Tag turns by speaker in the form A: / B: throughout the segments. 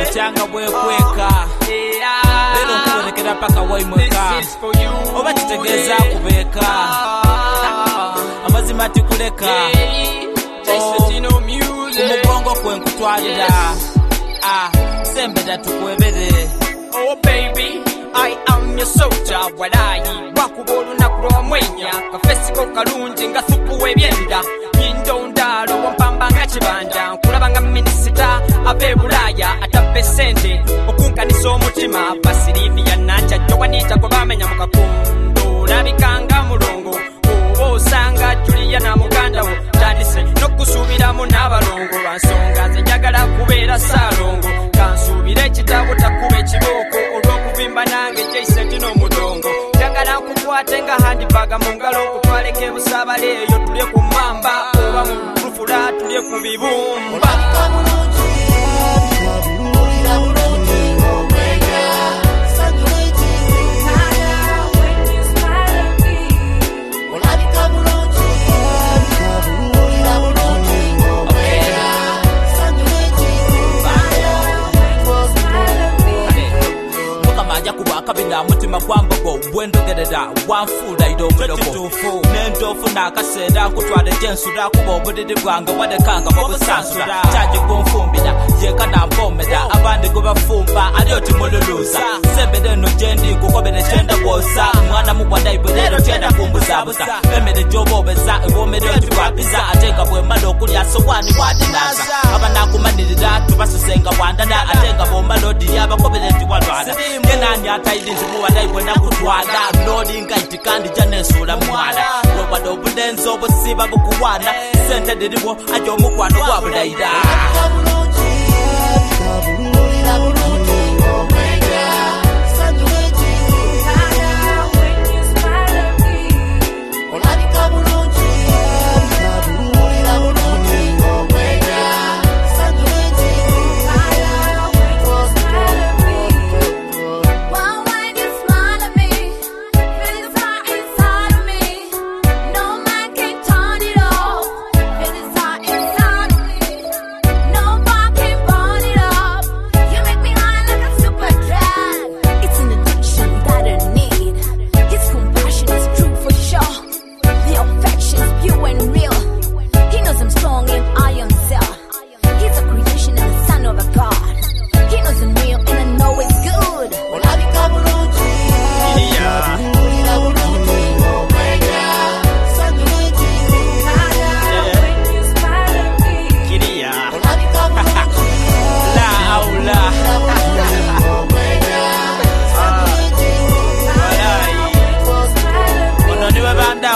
A: changa bwekweka lero nkuonekera paka waimweka oba kitegeza kubeka amazima tikuleka umugongo kwenkutwalira sembeda tukwebere.
B: Oh baby, I am your soldier. Walayi wakubolu nakulo mwenya kafesiko kalungi nga supu webyenda yindo ndalo wampamba nga kibanja nkulaba nga minisita abe Bulaya atabe sente okunkanisa omutima basirivi ya nanja jowanita ko bamenya mu kakundu labikanga mulongo oba osanga Julia na muganda wo tandise n'okusubiramu n'abalongo lwansonga nze njagala kubeera Salongo kansubire ekitabo takube ekiboko olw'okuvimba nange Jason tino mudongo njagala nkukwate nga handbaga mu ngalo kutwaleko ebusabale eyo tulye ku mamba oba mu rufula tulye ku bibumba.
A: Kabina mutima kwambago bwendogerera wanfula idomero nendofu nakasera kutwale jensura kuba obudidi bwange wadekanga babusansura chaje kunfumbira yeka nampomera abandi kubafumba aliyoti mululuza sebede no jendi kukobere chenda bosa mwana mugwanda ibulero chenda kumbuzabuza emere jobobeza ibomere twapiza atenga bwemalo kulya sowani wadinaza abana kumanirira tubasusenga bwandana atenga bombalodi yabakobere tiwalwada kenani taidinzi muwada ibwena kutwala lodi ngaiti kandi janesula mwala wabado budenzo busiba bukuwana sente diribo ajo mukwano wabulaida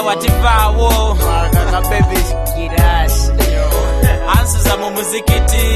A: watifawo baby kidas ansuza mu muzikiti